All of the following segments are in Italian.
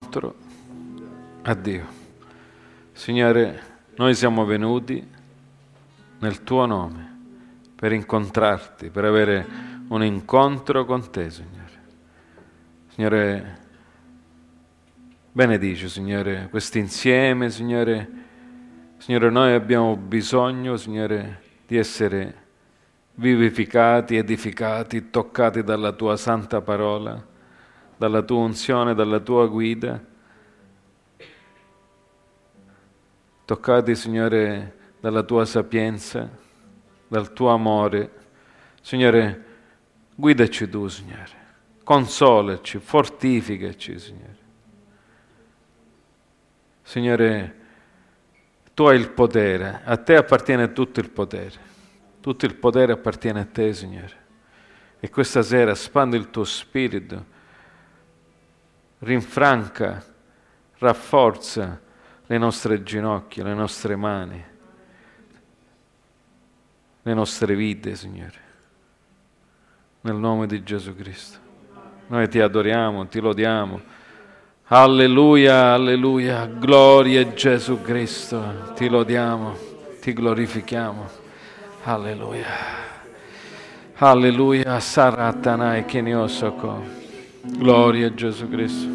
incontro a Dio. Signore, noi siamo venuti nel Tuo nome per incontrarti, per avere un incontro con Te, Signore. Signore, benedici, Signore, questo insieme, Signore. Signore, noi abbiamo bisogno, Signore, di essere vivificati, edificati, toccati dalla Tua santa parola, dalla Tua unzione, dalla Tua guida. Toccati, Signore, dalla Tua sapienza, dal Tuo amore. Signore, guidaci Tu, Signore. Consolaci, fortificaci, Signore. Signore, Tu hai il potere, a Te appartiene tutto il potere. Tutto il potere appartiene a Te, Signore. E questa sera spandi il Tuo Spirito, rinfranca, rafforza le nostre ginocchia, le nostre mani, le nostre vite, Signore. Nel nome di Gesù Cristo. Noi Ti adoriamo, Ti lodiamo. Alleluia, alleluia, gloria a Gesù Cristo. Ti lodiamo, Ti glorifichiamo. Alleluia. Alleluia, Saratanai Keniosoko. Gloria a Gesù Cristo.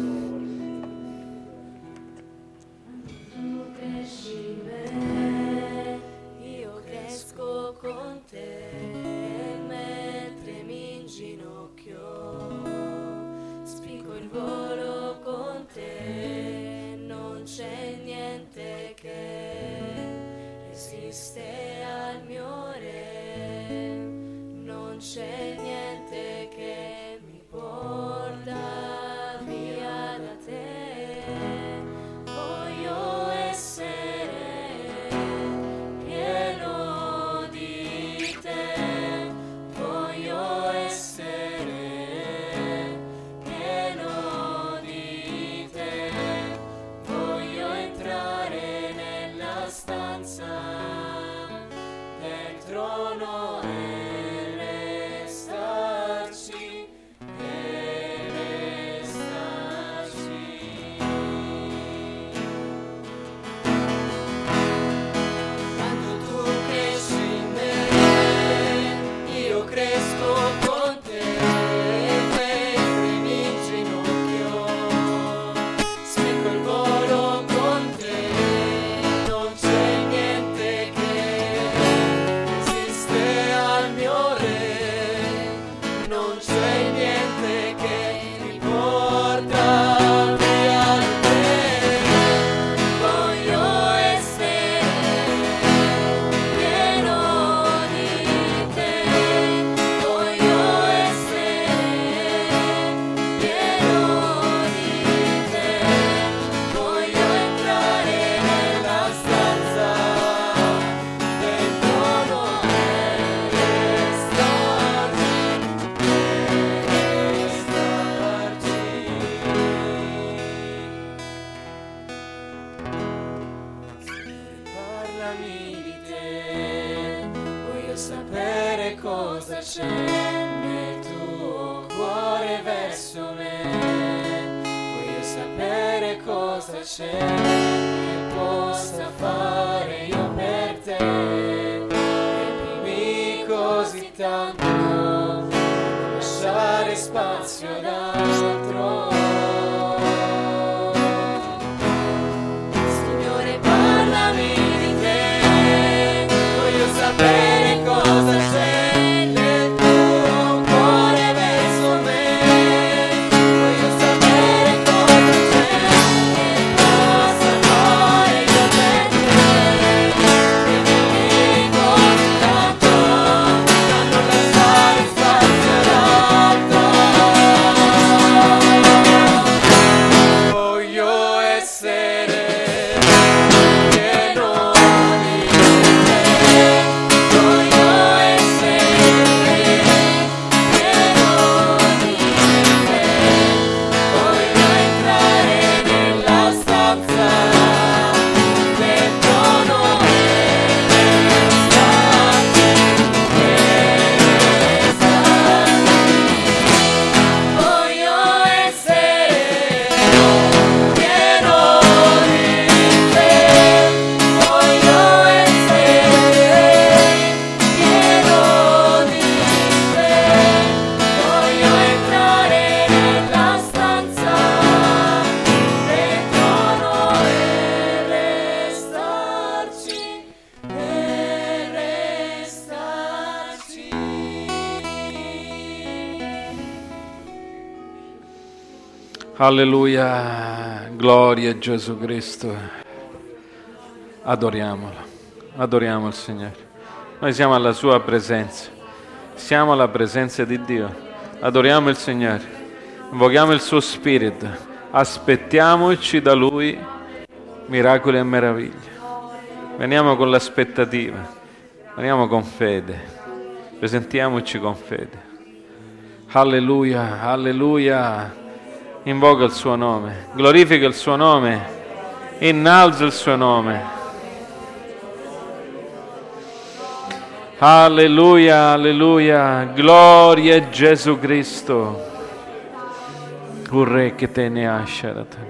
Alleluia, gloria a Gesù Cristo. Adoriamolo, adoriamo il Signore. Noi siamo alla Sua presenza, siamo alla presenza di Dio. Adoriamo il Signore, invochiamo il Suo Spirito, aspettiamoci da Lui miracoli e meraviglie. Veniamo con l'aspettativa, veniamo con fede, presentiamoci con fede. Alleluia, alleluia. Invoca il suo nome, glorifica il suo nome, innalza il suo nome. Alleluia, alleluia, gloria a Gesù Cristo. Urre che te ne asciarata.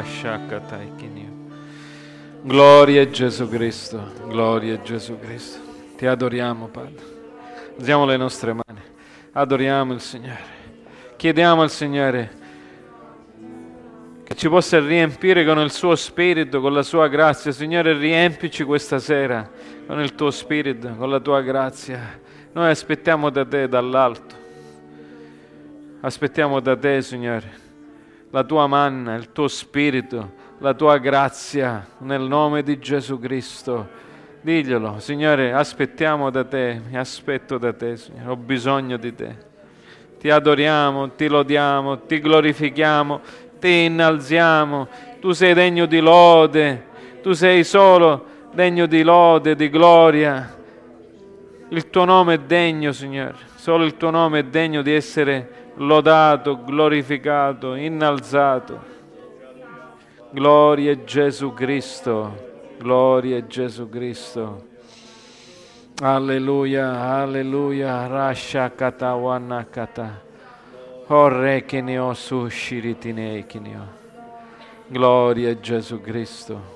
Gloria a Gesù Cristo, gloria a Gesù Cristo. Ti adoriamo, Padre. Alziamo le nostre mani, adoriamo il Signore. Chiediamo al Signore che ci possa riempire con il suo Spirito, con la sua grazia. Signore, riempici questa sera con il tuo Spirito, con la tua grazia. Noi aspettiamo da te dall'alto. Aspettiamo da te, Signore, la tua manna, il tuo Spirito, la tua grazia, nel nome di Gesù Cristo. Diglielo, Signore, aspettiamo da te, mi aspetto da te, Signore, ho bisogno di te. Ti adoriamo, ti lodiamo, ti glorifichiamo, ti innalziamo. Tu sei degno di lode, tu sei solo degno di lode, di gloria. Il tuo nome è degno, Signore, solo il tuo nome è degno di essere lodato, glorificato, innalzato. Gloria a Gesù Cristo, gloria a Gesù Cristo. Alleluia, alleluia, rasha kata wanakata. Orre kineo su shiritine kineo. Gloria a Gesù Cristo.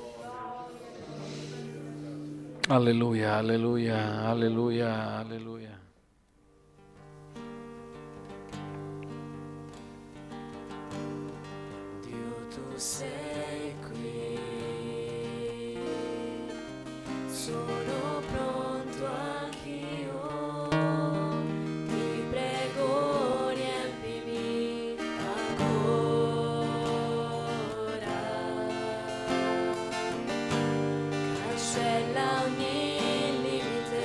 Alleluia, alleluia, alleluia, alleluia. Dio, tu sei qui, sono pronto anch'io, ti prego riempimi ancora, cancella ogni limite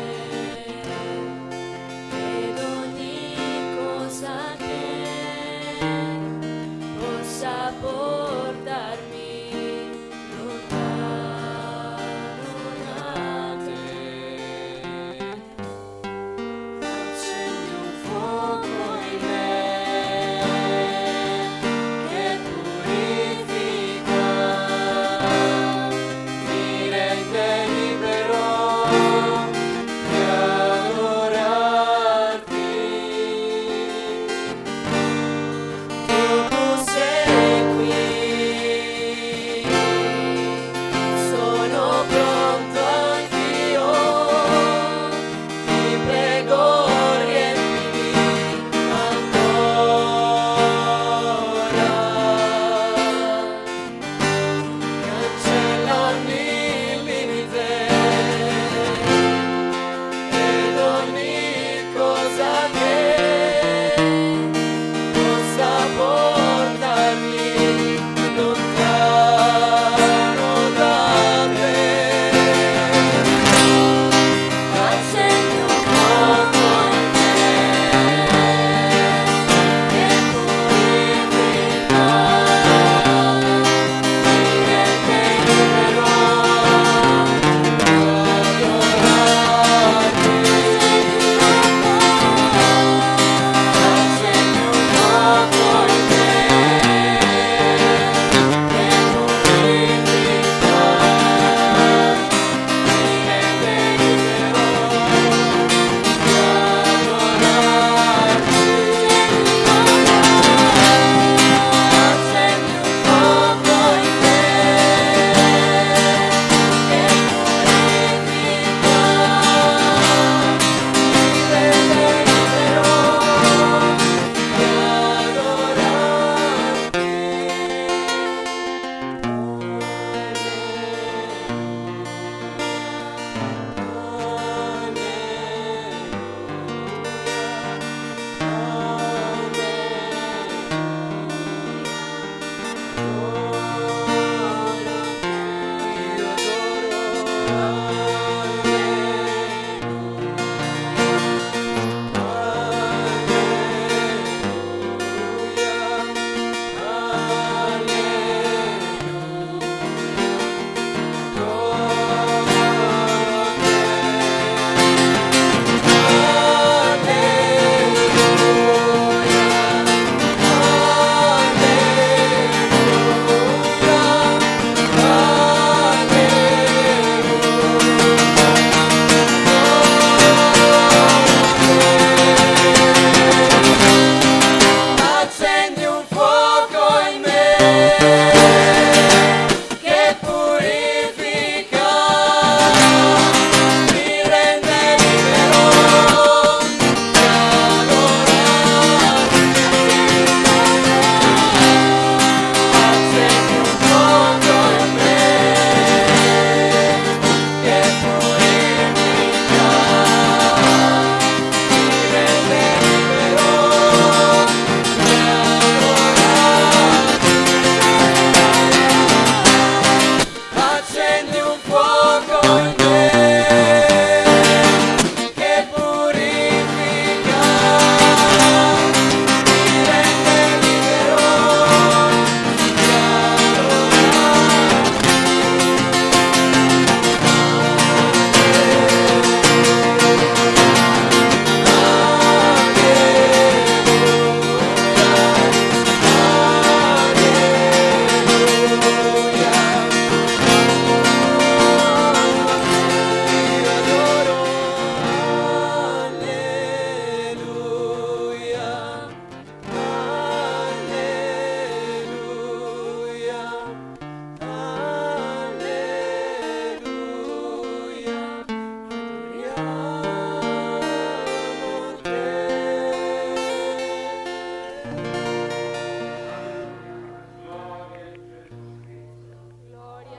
ed ogni cosa che possa portare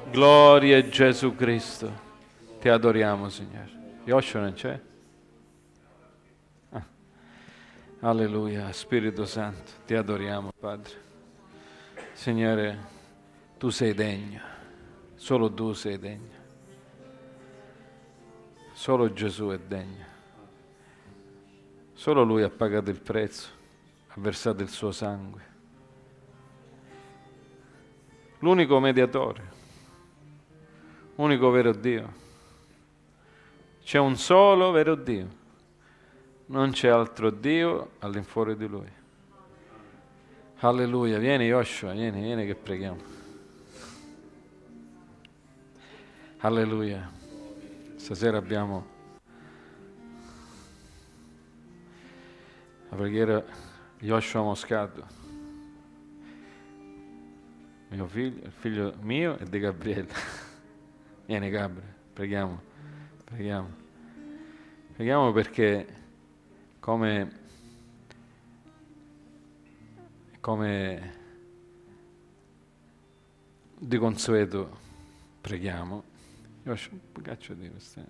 Gloria a Gesù Cristo. Ti adoriamo, Signore. Yoshua non c'è? Alleluia, Spirito Santo, ti adoriamo, Padre. Signore, tu sei degno, solo tu sei degno. Solo Gesù è degno. Solo Lui ha pagato il prezzo, ha versato il suo sangue. L'unico mediatore, unico vero Dio. C'è un solo vero Dio. Non c'è altro Dio all'infuori di Lui. Alleluia, vieni Yoshua, vieni che preghiamo. Alleluia. Stasera abbiamo la preghiera di Yoshua Moscato, mio figlio, il figlio mio e di Gabriele. Vieni Gabriele, preghiamo. Preghiamo perché come di consueto preghiamo. Io caccio di queste.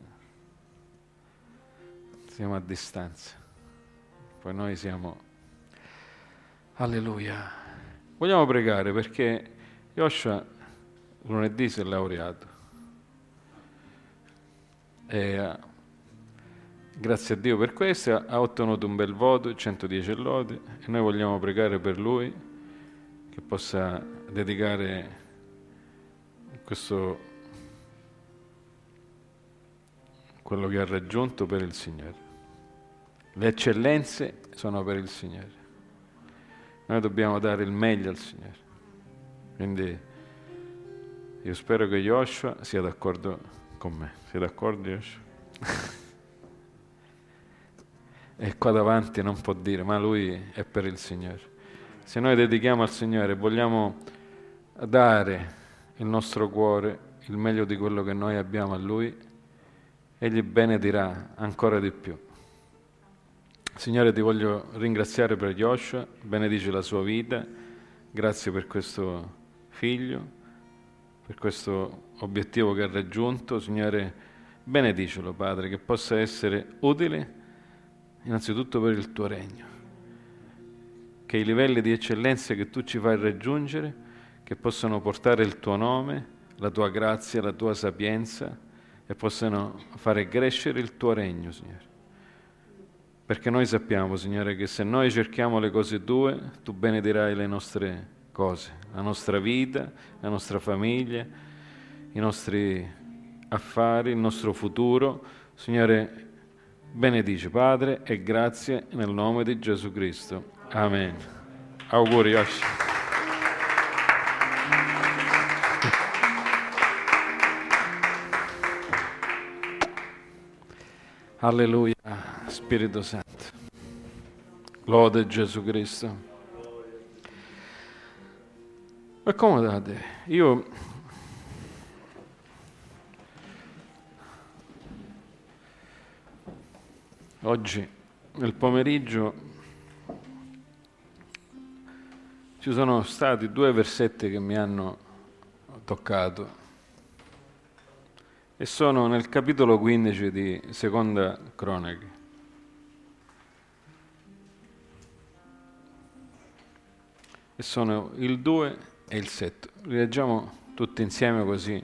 Siamo a distanza. Poi noi siamo. Alleluia. Vogliamo pregare perché Yoshua lunedì si è laureato. E grazie a Dio per questo ha ottenuto un bel voto, 110 lodi, e noi vogliamo pregare per lui che possa dedicare quello che ha raggiunto per il Signore. Le eccellenze sono per il Signore. Noi dobbiamo dare il meglio al Signore. Quindi io spero che Yoshua sia d'accordo con me. Sei d'accordo, Yoshua? E qua davanti non può dire, ma lui è per il Signore. Se noi dedichiamo al Signore e vogliamo dare il nostro cuore, il meglio di quello che noi abbiamo a Lui, Egli benedirà ancora di più. Signore, ti voglio ringraziare per Yoshua, benedici la sua vita, grazie per questo figlio, per questo obiettivo che ha raggiunto. Signore, benedicelo, Padre, che possa essere utile innanzitutto per il tuo regno, che i livelli di eccellenza che tu ci fai raggiungere, che possano portare il tuo nome, la tua grazia, la tua sapienza, e possano fare crescere il tuo regno, Signore. Perché noi sappiamo, Signore, che se noi cerchiamo le cose tue, tu benedirai le nostre cose, la nostra vita, la nostra famiglia, i nostri affari, il nostro futuro. Signore, benedice, Padre, e grazie nel nome di Gesù Cristo. Amen. Auguri, Yoshi. Alleluia, Spirito Santo. Lode Gesù Cristo. Accomodate. Io oggi nel pomeriggio ci sono stati 2 versetti che mi hanno toccato e sono nel capitolo 15 di Seconda Cronache. E sono il 2 e il 7. Li leggiamo tutti insieme così.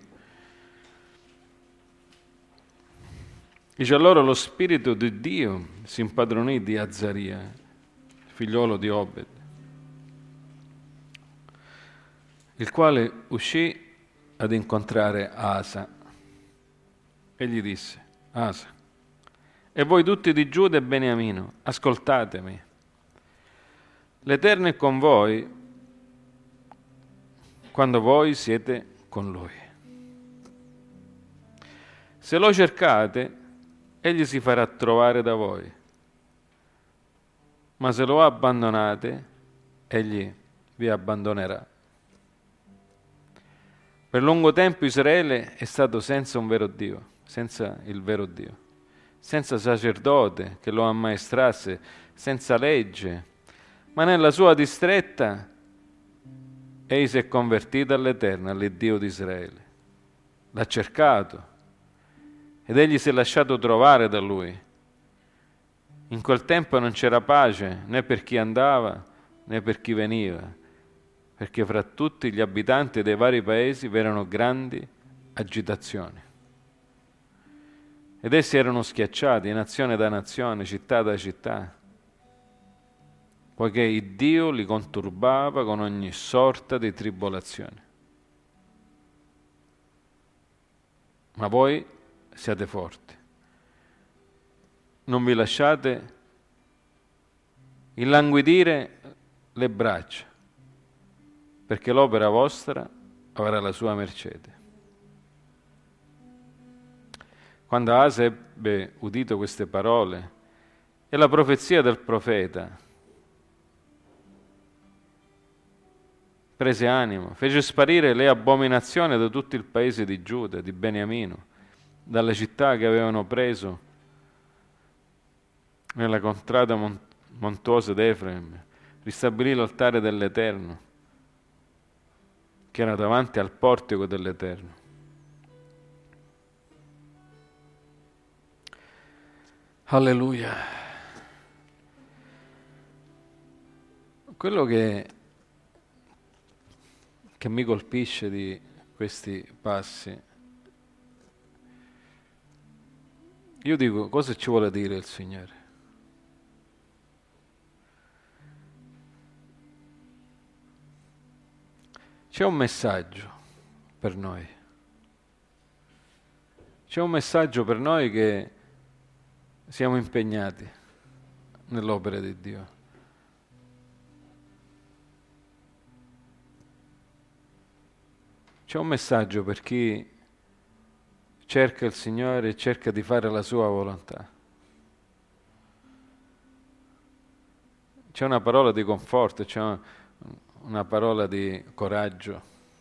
Dice: allora lo Spirito di Dio si impadronì di Azzaria, figliolo di Obed, il quale uscì ad incontrare Asa e gli disse: Asa, e voi tutti di Giuda e Beniamino, ascoltatemi. L'Eterno è con voi quando voi siete con Lui. Se lo cercate, Egli si farà trovare da voi, ma se lo abbandonate, Egli vi abbandonerà. Per lungo tempo Israele è stato senza un vero Dio, senza il vero Dio, senza sacerdote che lo ammaestrasse, senza legge, ma nella sua distretta Egli si è convertito all'Eterno, all'Iddio di Israele. l'ha cercato ed egli si è lasciato trovare da lui. In quel tempo non c'era pace né per chi andava né per chi veniva, perché fra tutti gli abitanti dei vari paesi vi erano grandi agitazioni. Ed essi erano schiacciati, nazione da nazione, città da città, poiché il Dio li conturbava con ogni sorta di tribolazione. Ma voi siate forti, non vi lasciate illanguidire le braccia, perché l'opera vostra avrà la sua mercede. Quando Asa ebbe udito queste parole e la profezia del profeta, prese animo, fece sparire le abominazioni da tutto il paese di Giuda, di Beniamino, dalle città che avevano preso nella contrada montuosa d'Efraim, ristabilì l'altare dell'Eterno, che era davanti al portico dell'Eterno. Alleluia. Quello che mi colpisce di questi passi, io dico, cosa ci vuole dire il Signore? C'è un messaggio per noi. C'è un messaggio per noi che siamo impegnati nell'opera di Dio. C'è un messaggio per chi cerca il Signore e cerca di fare la sua volontà. C'è una parola di conforto, c'è una parola di coraggio.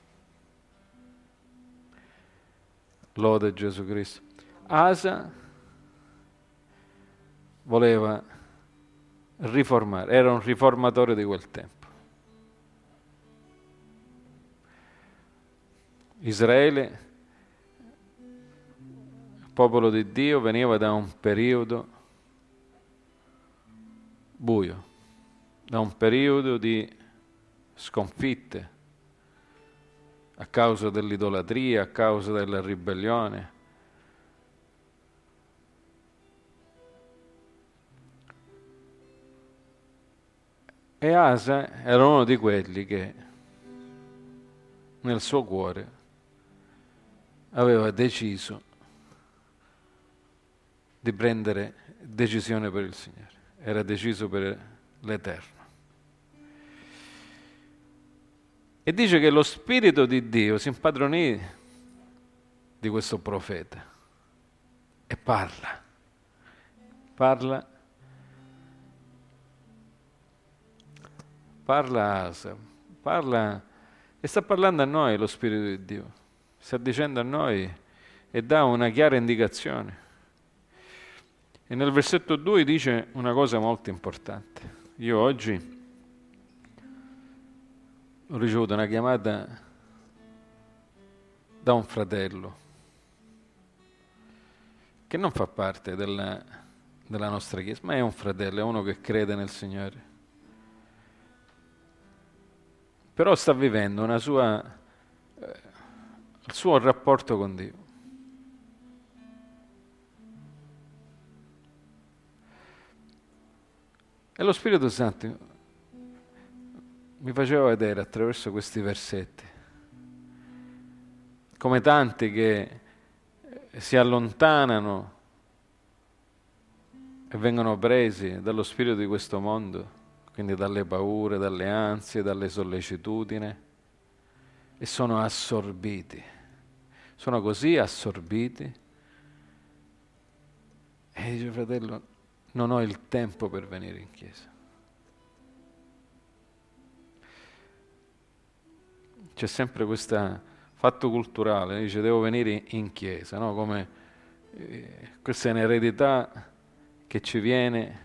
Lode Gesù Cristo. Asa voleva riformare, era un riformatore di quel tempo. Israele, il popolo di Dio, veniva da un periodo buio, da un periodo di sconfitte a causa dell'idolatria, a causa della ribellione. E Asa era uno di quelli che nel suo cuore aveva deciso di prendere decisione per il Signore, era deciso per l'Eterno. E dice che lo Spirito di Dio si impadronì di questo profeta e parla a Asa, parla e sta parlando a noi lo Spirito di Dio, sta dicendo a noi e dà una chiara indicazione. E nel versetto 2 dice una cosa molto importante. Io oggi ho ricevuto una chiamata da un fratello che non fa parte della nostra chiesa, ma è un fratello, è uno che crede nel Signore. Però sta vivendo il suo rapporto con Dio. E lo Spirito Santo mi faceva vedere attraverso questi versetti come tanti che si allontanano e vengono presi dallo spirito di questo mondo, quindi dalle paure, dalle ansie, dalle sollecitudini, e sono assorbiti. Sono così assorbiti e dice: fratello, non ho il tempo per venire in chiesa. C'è sempre questo fatto culturale, dice devo venire in chiesa, no? Come questa è un'eredità che ci viene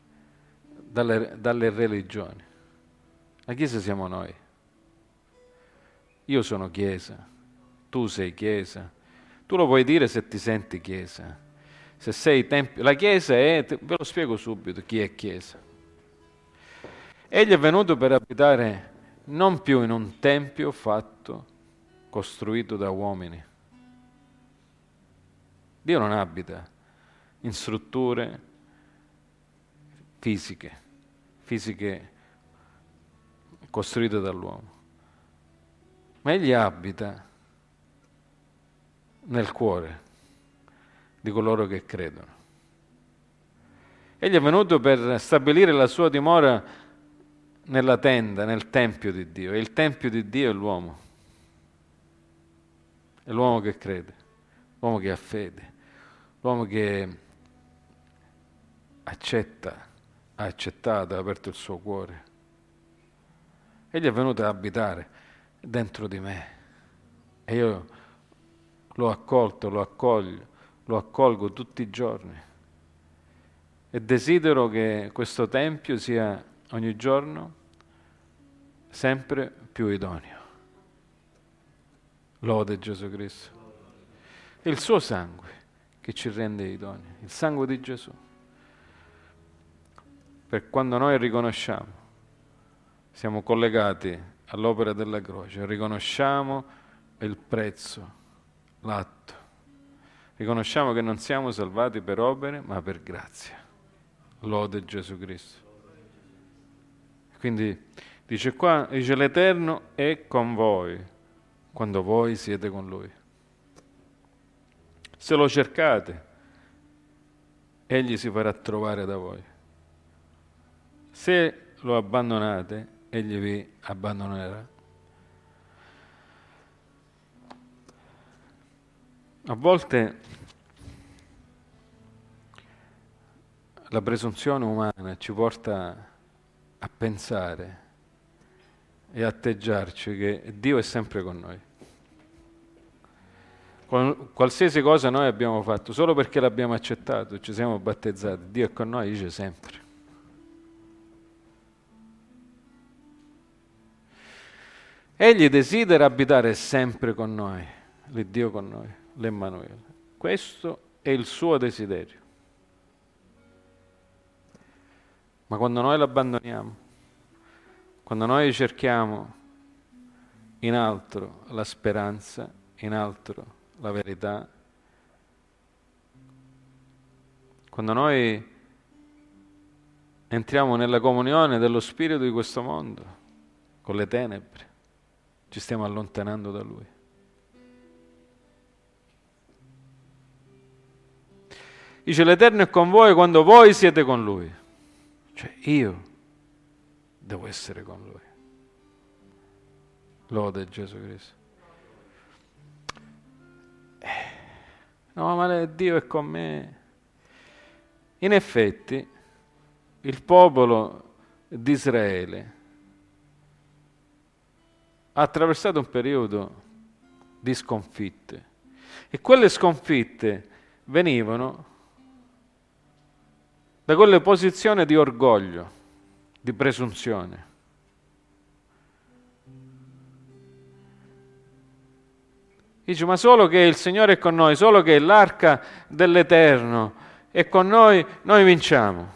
dalle religioni. La chiesa siamo noi. Io sono chiesa, tu sei chiesa, Tu lo puoi dire se ti senti Chiesa. Se sei tempio, la Chiesa è, ve lo spiego subito chi è Chiesa. Egli è venuto per abitare non più in un tempio fatto, costruito da uomini. Dio non abita in strutture fisiche costruite dall'uomo, ma egli abita nel cuore di coloro che credono. Egli è venuto per stabilire la sua dimora nella tenda, nel Tempio di Dio, e il Tempio di Dio è l'uomo. È l'uomo che crede, l'uomo che ha fede, l'uomo che ha accettato, ha aperto il suo cuore. Egli è venuto ad abitare dentro di me e io l'ho accolto, lo accolgo tutti i giorni e desidero che questo Tempio sia ogni giorno sempre più idoneo. Lode Gesù Cristo. È il suo sangue che ci rende idonei, il sangue di Gesù. Per quando noi riconosciamo, siamo collegati all'opera della croce, riconosciamo il prezzo, l'atto, riconosciamo che non siamo salvati per opere, ma per grazia. Lode Gesù Cristo. Quindi dice qua, dice l'Eterno è con voi quando voi siete con Lui. Se lo cercate, Egli si farà trovare da voi. Se lo abbandonate, Egli vi abbandonerà. A volte la presunzione umana ci porta a pensare e atteggiarci che Dio è sempre con noi. Qualsiasi cosa noi abbiamo fatto, solo perché l'abbiamo accettato, ci siamo battezzati, Dio è con noi, dice sempre. Egli desidera abitare sempre con noi, l'Iddio con noi, l'Emmanuele. Questo è il suo desiderio. Ma quando noi l'abbandoniamo, quando noi cerchiamo in altro la speranza, in altro la verità, quando noi entriamo nella comunione dello spirito di questo mondo, con le tenebre, ci stiamo allontanando da Lui. Dice l'Eterno è con voi quando voi siete con Lui. Cioè io devo essere con Lui. Lode Gesù Cristo. No, ma Dio è con me. In effetti, il popolo di Israele ha attraversato un periodo di sconfitte e quelle sconfitte venivano da quelle posizioni di orgoglio, di presunzione. Dice, ma solo che il Signore è con noi, solo che l'arca dell'Eterno è con noi, noi vinciamo.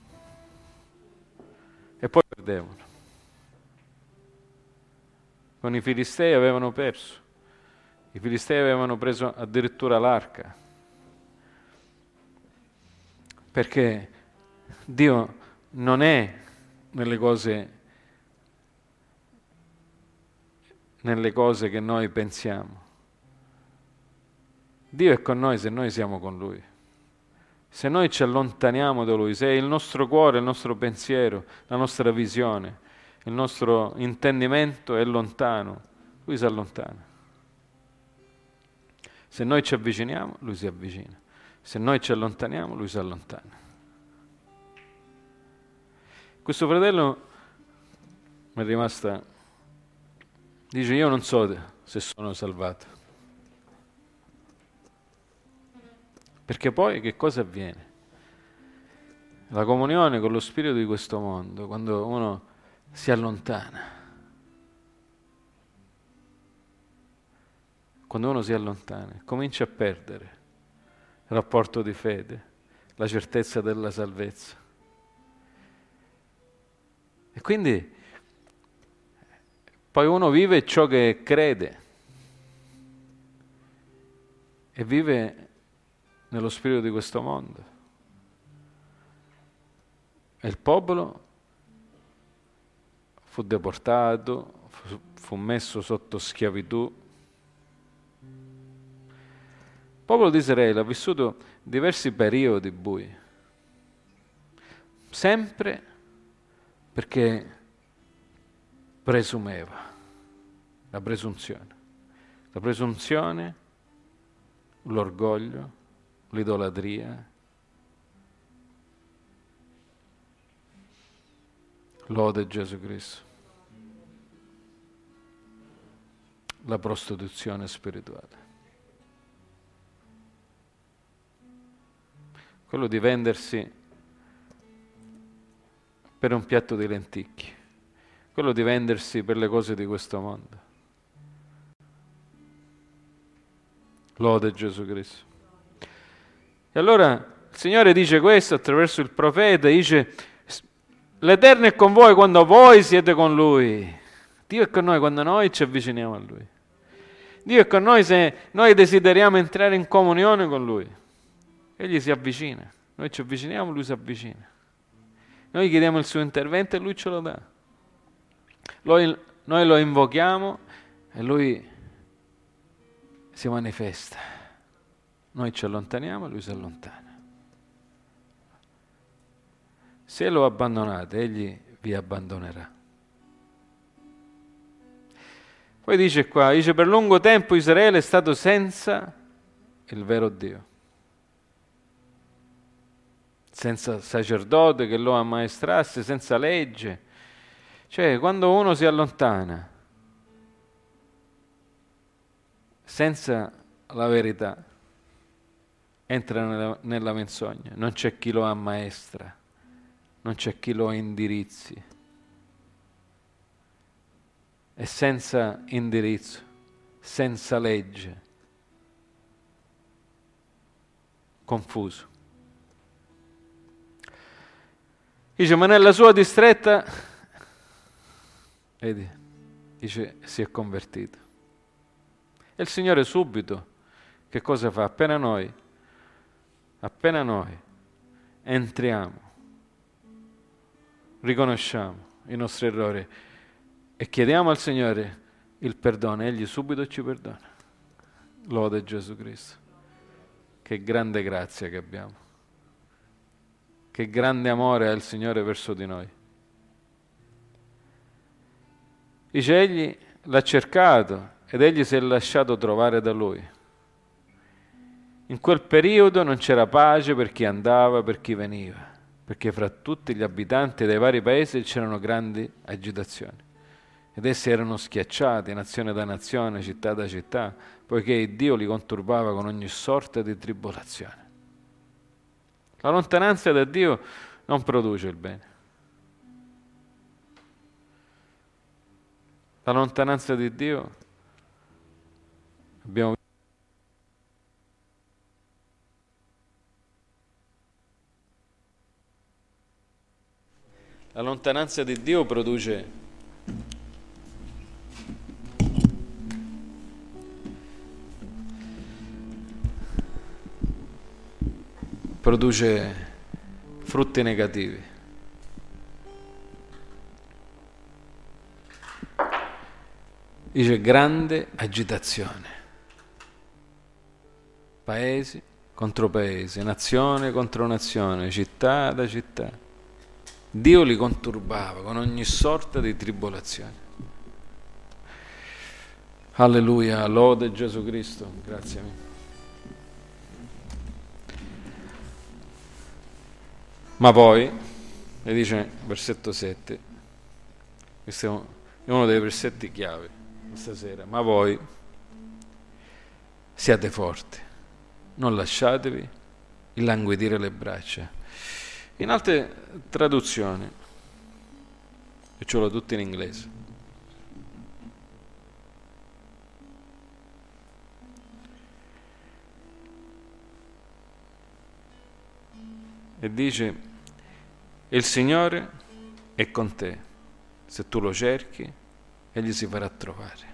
E poi perdevano. Con i Filistei avevano perso. I Filistei avevano preso addirittura l'arca. Perché Dio non è nelle cose che noi pensiamo. Dio è con noi se noi siamo con Lui. Se noi ci allontaniamo da Lui, se il nostro cuore, il nostro pensiero, la nostra visione, il nostro intendimento è lontano, Lui si allontana. Se noi ci avviciniamo, Lui si avvicina. Se noi ci allontaniamo, Lui si allontana. Questo fratello mi è rimasta, dice, io non so se sono salvato. Perché poi che cosa avviene? La comunione con lo spirito di questo mondo, quando uno si allontana, quando uno si allontana, comincia a perdere il rapporto di fede, la certezza della salvezza. E quindi poi uno vive ciò che crede e vive nello spirito di questo mondo. E il popolo fu deportato, fu messo sotto schiavitù. Il popolo di Israele ha vissuto diversi periodi bui, sempre perché presumeva, la presunzione, l'orgoglio, l'idolatria, lode Gesù Cristo, la prostituzione spirituale, quello di vendersi per un piatto di lenticchie, quello di vendersi per le cose di questo mondo. Lode Gesù Cristo. E allora il Signore dice questo attraverso il profeta, dice: l'Eterno è con voi quando voi siete con Lui. Dio è con noi quando noi ci avviciniamo a Lui. Dio è con noi se noi desideriamo entrare in comunione con Lui. Egli si avvicina. Noi ci avviciniamo, Lui si avvicina. Noi chiediamo il suo intervento e Lui ce lo dà. Noi lo invochiamo e Lui si manifesta. Noi ci allontaniamo e Lui si allontana. Se lo abbandonate, Egli vi abbandonerà. Poi dice qua, dice: per lungo tempo Israele è stato senza il vero Dio, senza sacerdote che lo ammaestrasse, senza legge. Cioè, quando uno si allontana senza la verità, entra nella menzogna, non c'è chi lo ammaestra, non c'è chi lo indirizzi. E senza indirizzo, senza legge, confuso. Dice: ma nella sua distretta, vedi, dice, si è convertito. E il Signore subito, che cosa fa? Appena noi entriamo, riconosciamo i nostri errori e chiediamo al Signore il perdono, Egli subito ci perdona. Lode Gesù Cristo. Che grande grazia che abbiamo. Che grande amore ha il Signore verso di noi. Dice: Egli l'ha cercato ed Egli si è lasciato trovare da Lui. In quel periodo non c'era pace per chi andava, per chi veniva, perché fra tutti gli abitanti dei vari paesi c'erano grandi agitazioni. Ed essi erano schiacciati, nazione da nazione, città da città, poiché Dio li conturbava con ogni sorta di tribolazione. La lontananza da Dio non produce il bene. La lontananza di Dio, abbiamo visto, la lontananza di Dio produce frutti negativi. Dice: grande agitazione. Paesi contro paesi, nazione contro nazione, città da città. Dio li conturbava con ogni sorta di tribolazione. Alleluia, lode Gesù Cristo, grazie mille. Ma voi, e dice versetto 7, questo è uno dei versetti chiave questa sera, ma voi siate forti, non lasciatevi illanguidire le braccia. In altre traduzioni, e ce l'ho tutte in inglese, E dice: il Signore è con te, se tu lo cerchi, Egli si farà trovare.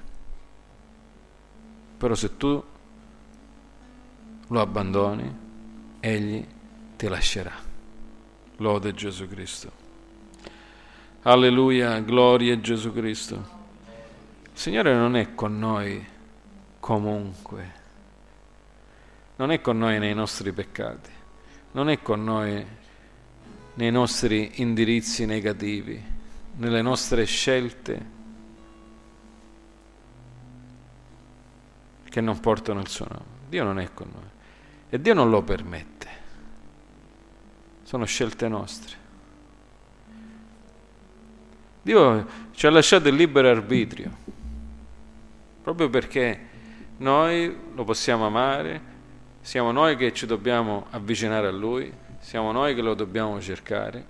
Però se tu lo abbandoni, Egli ti lascerà. Lode Gesù Cristo. Alleluia, gloria a Gesù Cristo. Il Signore non è con noi comunque, non è con noi nei nostri peccati, non è con noi nei nostri indirizzi negativi, nelle nostre scelte che non portano il suo nome. Dio non è con noi e Dio non lo permette. Sono scelte nostre. Dio ci ha lasciato il libero arbitrio, proprio perché noi lo possiamo amare, siamo noi che ci dobbiamo avvicinare a Lui, siamo noi che lo dobbiamo cercare,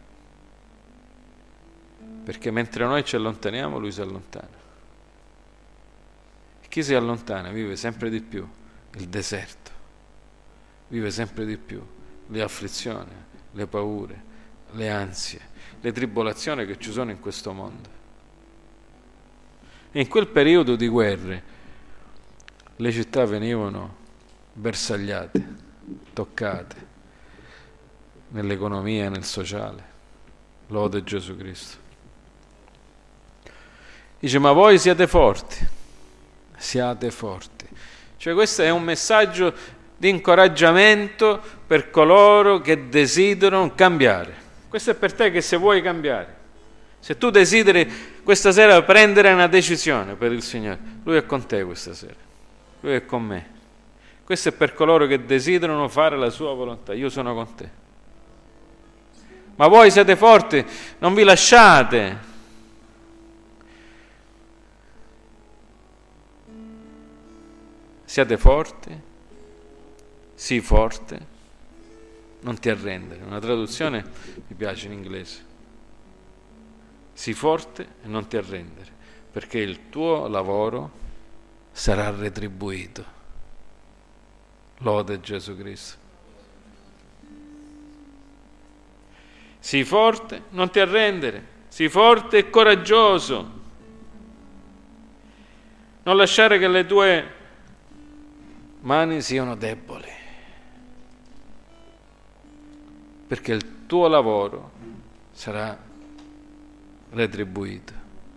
perché mentre noi ci allontaniamo, Lui si allontana. E chi si allontana vive sempre di più il deserto, vive sempre di più le afflizioni, le paure, le ansie, le tribolazioni che ci sono in questo mondo. E in quel periodo di guerre le città venivano bersagliate, toccate, nell'economia, nel sociale. Lode Gesù Cristo. Dice: ma voi siate forti, siate forti. Cioè questo è un messaggio di incoraggiamento per coloro che desiderano cambiare. Questo è per te che se vuoi cambiare, se tu desideri questa sera prendere una decisione per il Signore, Lui è con te questa sera, Lui è con me. Questo è per coloro che desiderano fare la sua volontà. Io sono con te. Ma voi siete forti, non vi lasciate. Siate forti, sii forte, non ti arrendere. Una traduzione mi piace in inglese. Sii forte e non ti arrendere, perché il tuo lavoro sarà retribuito. Lode Gesù Cristo. Sii forte, non ti arrendere, sii forte e coraggioso. Non lasciare che le tue mani siano deboli, perché il tuo lavoro sarà retribuito.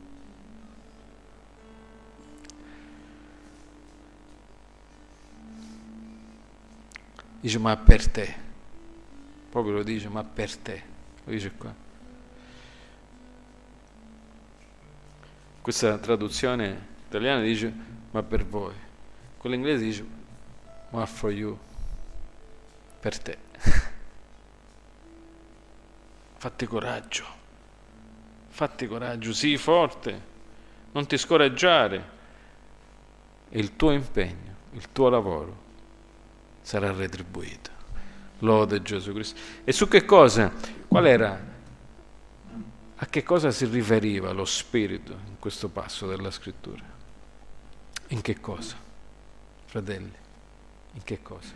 Dice: ma per te, proprio lo dice, ma per te, lo dice qua. Questa traduzione italiana dice: ma per voi. Quella inglese dice: ma for you, per te. Fatti coraggio, sii forte, non ti scoraggiare. E il tuo impegno, il tuo lavoro sarà retribuito. Lode Gesù Cristo. E su che cosa? Qual era? A che cosa si riferiva lo Spirito in questo passo della Scrittura? In che cosa? Fratelli, in che cosa?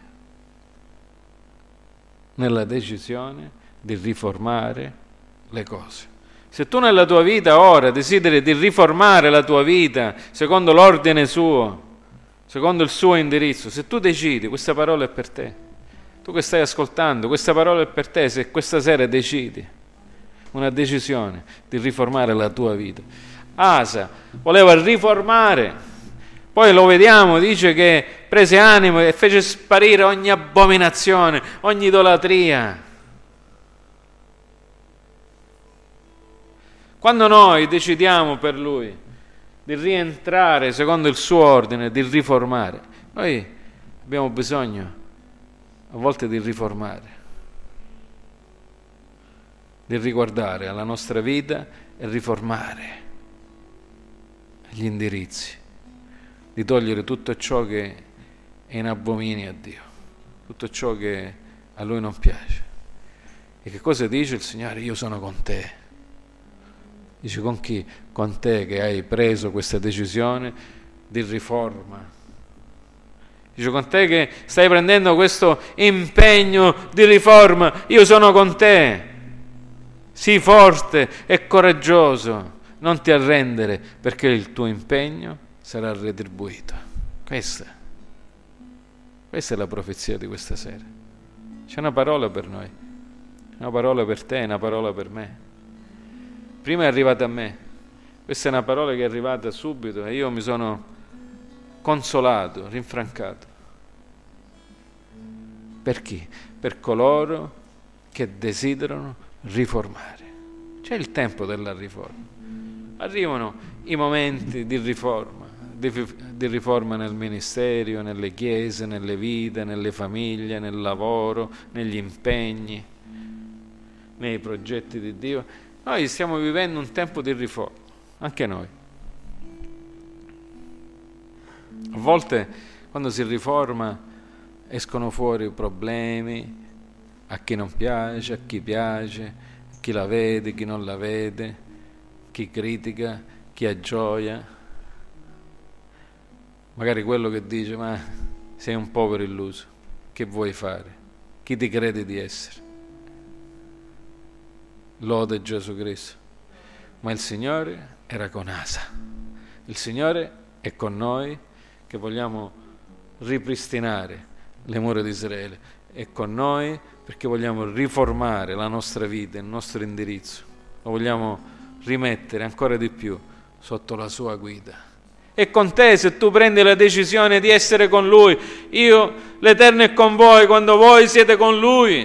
Nella decisione di riformare le cose. Se tu nella tua vita ora desideri di riformare la tua vita secondo l'ordine suo, secondo il suo indirizzo, se tu decidi, questa parola è per te. Tu che stai ascoltando, questa parola è per te, se questa sera decidi una decisione di riformare la tua vita. Asa voleva riformare, poi lo vediamo, dice che prese animo e fece sparire ogni abominazione, ogni idolatria. Quando noi decidiamo per Lui di rientrare secondo il suo ordine, di riformare, noi abbiamo bisogno a volte di riformare, di riguardare alla nostra vita e riformare gli indirizzi, di togliere tutto ciò che è in abominio a Dio, tutto ciò che a Lui non piace. E che cosa dice il Signore? Io sono con te. Dice: con chi? Con te che hai preso questa decisione di riforma. Dice: con te che stai prendendo questo impegno di riforma, io sono con te. Sii forte e coraggioso, non ti arrendere, perché il tuo impegno sarà retribuito. Questa è la profezia di questa sera. C'è una parola per noi, una parola per te, una parola per me. Prima è arrivata a me, questa è una parola che è arrivata subito e io mi sono consolato, rinfrancato. Per chi? Per coloro che desiderano riformare. C'è il tempo della riforma. Arrivano i momenti di riforma nel ministero, nelle chiese, nelle vite, nelle famiglie, nel lavoro, negli impegni, nei progetti di Dio. Noi stiamo vivendo un tempo di riforma, anche noi. A volte quando si riforma escono fuori problemi a chi non piace, a chi la vede, chi non la vede, chi critica, chi ha gioia. Magari quello che dice: ma sei un povero illuso, che vuoi fare? Chi ti crede di essere? Lode Gesù Cristo. Ma il Signore era con Asa. Il Signore è con noi che vogliamo ripristinare le mura di Israele. È con noi perché vogliamo riformare la nostra vita, il nostro indirizzo. Lo vogliamo rimettere ancora di più sotto la sua guida. È con te se tu prendi la decisione di essere con Lui. L'Eterno è con voi quando voi siete con Lui.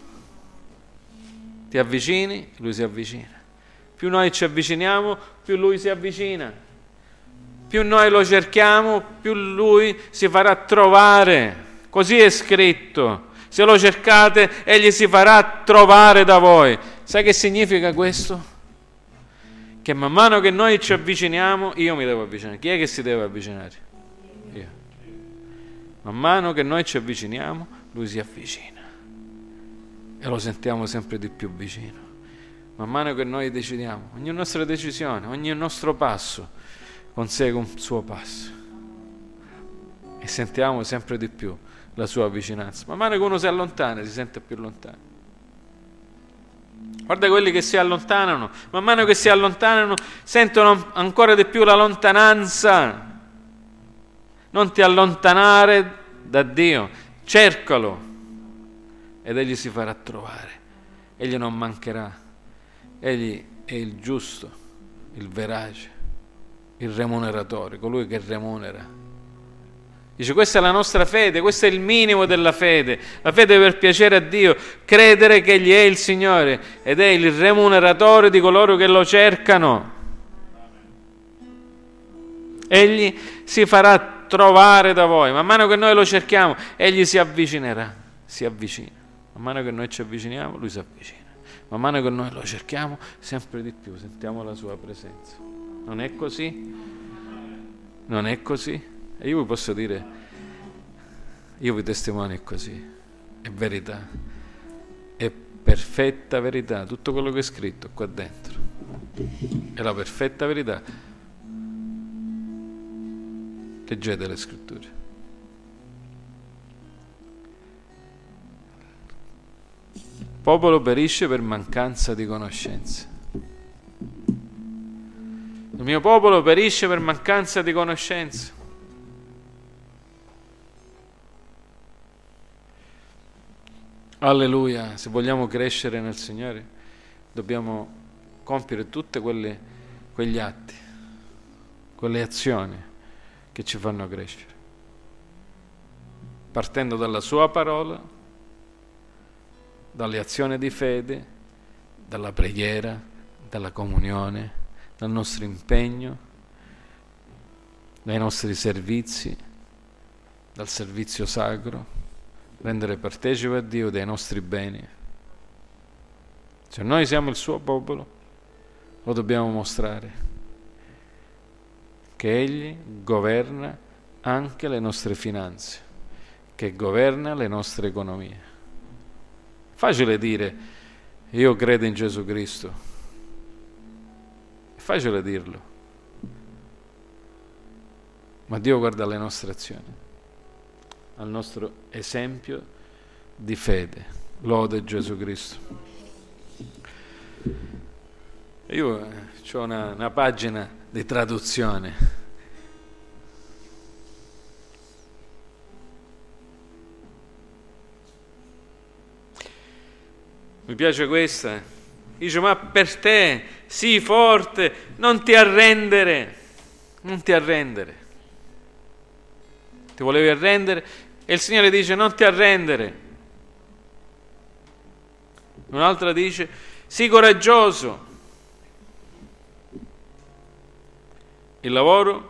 Ti avvicini, Lui si avvicina. Più noi ci avviciniamo, più Lui si avvicina. Più noi lo cerchiamo, più Lui si farà trovare. Così è scritto. Se lo cercate, Egli si farà trovare da voi. Sai che significa questo? Che man mano che noi ci avviciniamo, io mi devo avvicinare. Chi è che si deve avvicinare? Io. Man mano che noi ci avviciniamo, Lui si avvicina. E lo sentiamo sempre di più vicino. Man mano che noi decidiamo, ogni nostra decisione, ogni nostro passo consegue un suo passo. E sentiamo sempre di più la sua vicinanza. Man mano che uno si allontana, si sente più lontano. Guarda quelli che si allontanano, man mano che si allontanano sentono ancora di più la lontananza. Non ti allontanare da Dio, cercalo ed Egli si farà trovare. Egli non mancherà. Egli è il giusto, il verace, il remuneratore, colui che remunera. Dice: questa è la nostra fede, questo è il minimo della fede, la fede per piacere a Dio, credere che Egli è il Signore ed è il remuneratore di coloro che lo cercano. Egli si farà trovare da voi, man mano che noi lo cerchiamo, Egli si avvicinerà, si avvicina, man mano che noi ci avviciniamo, Lui si avvicina, man mano che noi lo cerchiamo, sempre di più sentiamo la Sua presenza. Non è così? Non è così? E io vi posso dire, io vi testimonio, è così, è verità, è perfetta verità, tutto quello che è scritto qua dentro è la perfetta verità. Leggete le scritture. Il popolo perisce per mancanza di conoscenza. Il mio popolo perisce per mancanza di conoscenza. Alleluia, se vogliamo crescere nel Signore dobbiamo compiere tutti quegli atti, quelle azioni che ci fanno crescere, partendo dalla Sua parola, dalle azioni di fede, dalla preghiera, dalla comunione, dal nostro impegno, dai nostri servizi, dal servizio sacro, rendere partecipe a Dio dei nostri beni. Se noi siamo il suo popolo, lo dobbiamo mostrare, che Egli governa anche le nostre finanze, che governa le nostre economie. Facile dire: io credo in Gesù Cristo. È facile dirlo, ma Dio guarda le nostre azioni. al nostro esempio di fede. Lode Gesù Cristo. Io ho una pagina di traduzione. Mi piace questa. Dice: ma per te, sii forte, non ti arrendere. Non ti arrendere. Ti volevi arrendere? E il Signore dice: non ti arrendere. Un'altra dice: sii coraggioso. Il lavoro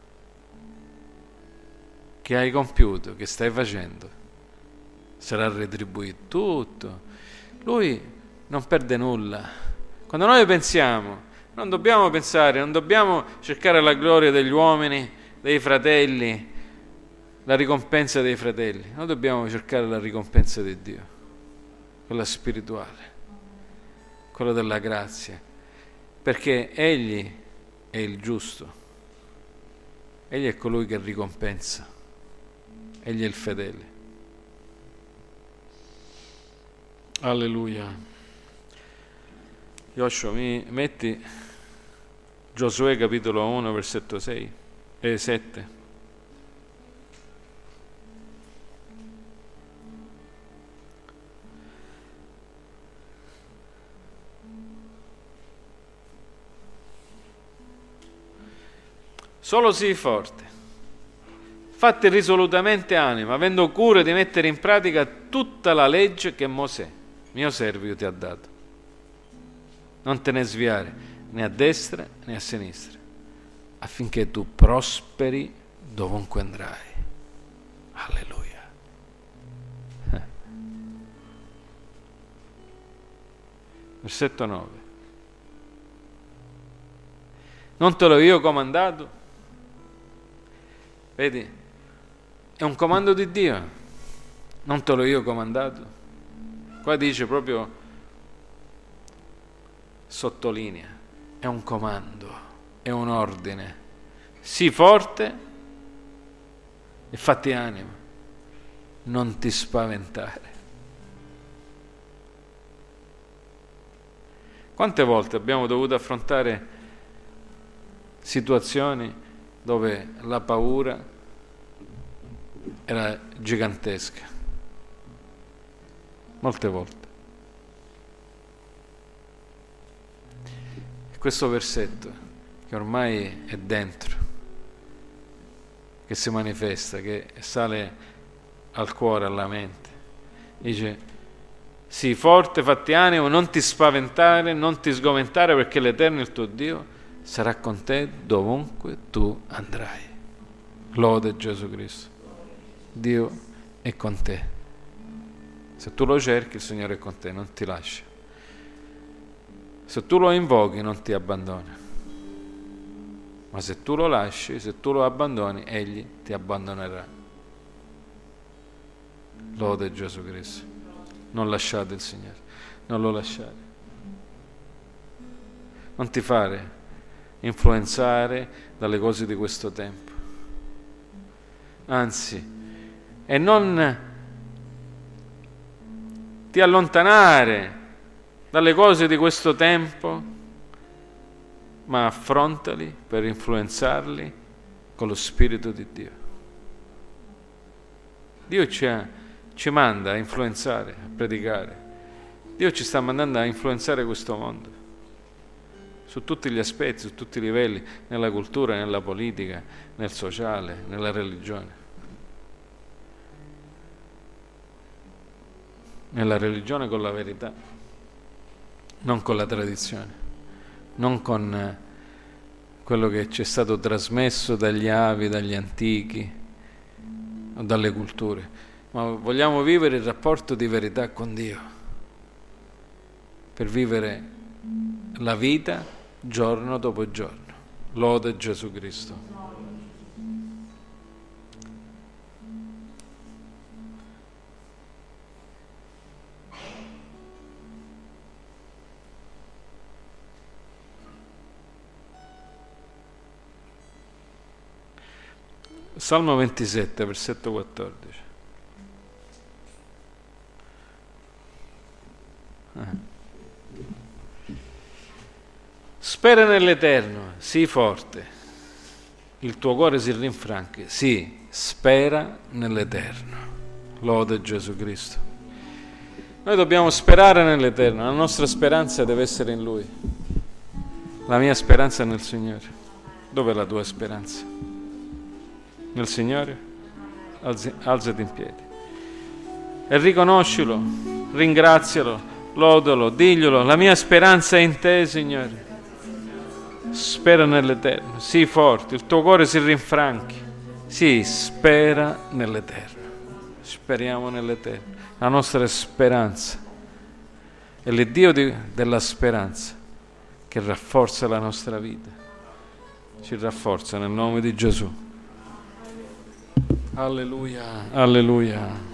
che hai compiuto, che stai facendo, sarà retribuito tutto. Lui non perde nulla. Quando noi pensiamo, non dobbiamo pensare, non dobbiamo cercare la gloria degli uomini, dei fratelli, la ricompensa dei fratelli. Noi dobbiamo cercare la ricompensa di Dio, quella spirituale, quella della grazia, perché Egli è il giusto, Egli è colui che ricompensa, Egli è il fedele. Alleluia. Joshua, mi metti Giosuè capitolo 1 versetto 6 e 7. Solo sii forte, fatti risolutamente animo, avendo cura di mettere in pratica tutta la legge che Mosè, mio servo, ti ha dato. Non te ne sviare né a destra né a sinistra, affinché tu prosperi dovunque andrai. Alleluia. Versetto 9. Non te l'ho io comandato? Vedi, è un comando di Dio. Non te l'ho io comandato? Qua dice proprio, sottolinea, è un comando, è un ordine. Sii forte e fatti animo, non ti spaventare. Quante volte abbiamo dovuto affrontare situazioni dove la paura era gigantesca? Molte volte. E questo versetto, che ormai è dentro, che si manifesta, che sale al cuore, alla mente, dice: sii forte, fatti animo, non ti spaventare, non ti sgomentare, perché l'Eterno, il tuo Dio, sarà con te dovunque tu andrai. Lode Gesù Cristo. Dio è con te. Se tu lo cerchi, il Signore è con te, non ti lascia. Se tu lo invochi, non ti abbandona. Ma se tu lo lasci, se tu lo abbandoni, Egli ti abbandonerà. Lode Gesù Cristo. Non lasciate il Signore, non lo lasciare. Non ti fare influenzare dalle cose di questo tempo, anzi, e non ti allontanare dalle cose di questo tempo, ma affrontali per influenzarli con lo Spirito di Dio. Dio ci manda a influenzare, a predicare. Dio ci sta mandando a influenzare questo mondo su tutti gli aspetti, su tutti i livelli, nella cultura, nella politica, nel sociale, nella religione. Nella religione con la verità, non con la tradizione, non con quello che ci è stato trasmesso dagli avi, dagli antichi o dalle culture, ma vogliamo vivere il rapporto di verità con Dio, per vivere la vita giorno dopo giorno. Lode Gesù Cristo. Salmo 27, versetto 14. Spera nell'Eterno, sii forte. Il tuo cuore si rinfranchi. Sì, spera nell'Eterno. Lode Gesù Cristo. Noi dobbiamo sperare nell'Eterno, la nostra speranza deve essere in Lui. La mia speranza è nel Signore. Dov'è la tua speranza? Nel Signore? Alzati in piedi e riconoscilo, ringrazialo, lodalo, diglielo. La mia speranza è in te, Signore. Spera nell'Eterno, sii forte, il tuo cuore si rinfranchi. Sì, spera nell'Eterno. Speriamo nell'Eterno. La nostra speranza è l'Iddio della speranza che rafforza la nostra vita. Ci rafforza nel nome di Gesù. Alleluia, alleluia.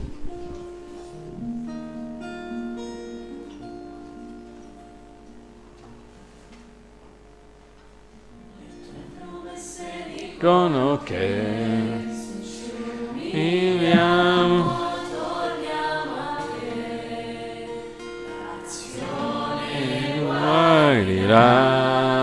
Dicono che viviamo, e guarirà.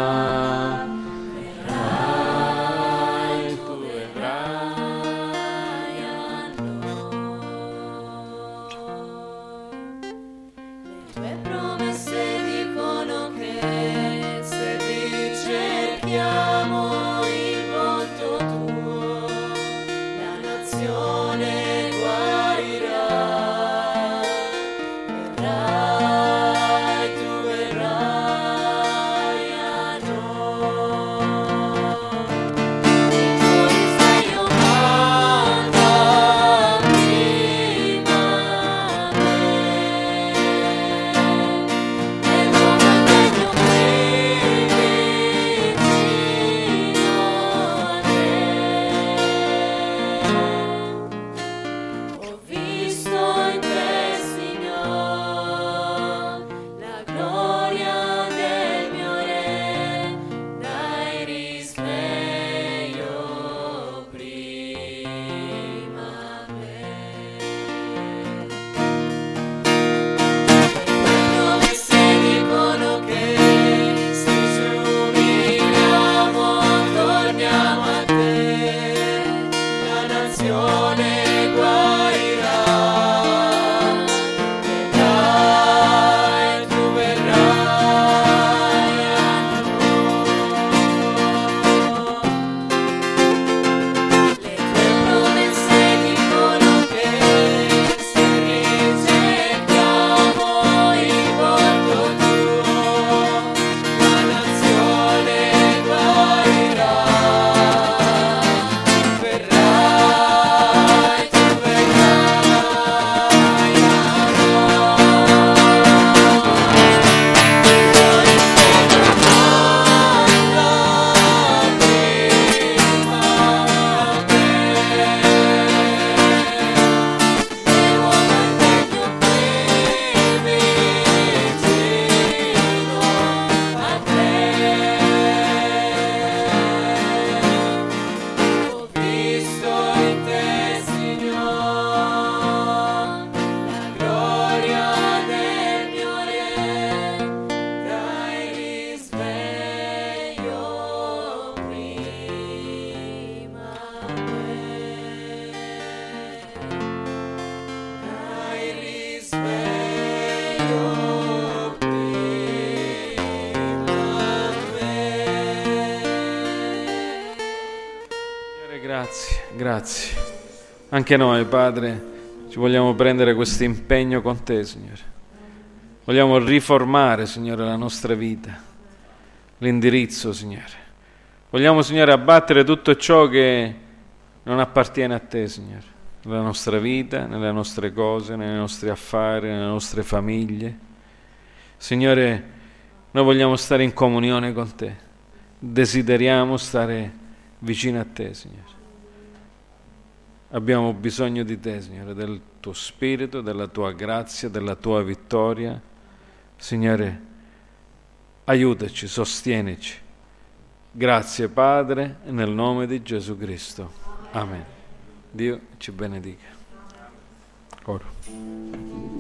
Grazie. Anche noi, Padre, ci vogliamo prendere questo impegno con te, Signore. Vogliamo riformare, Signore, la nostra vita, l'indirizzo, Signore. Vogliamo, Signore, abbattere tutto ciò che non appartiene a te, Signore, nella nostra vita, nelle nostre cose, nei nostri affari, nelle nostre famiglie. Signore, noi vogliamo stare in comunione con te. Desideriamo stare vicino a te, Signore. Abbiamo bisogno di te, Signore, del tuo Spirito, della tua grazia, della tua vittoria. Signore, aiutaci, sostienici. Grazie, Padre, nel nome di Gesù Cristo. Amen. Dio ci benedica. Oro.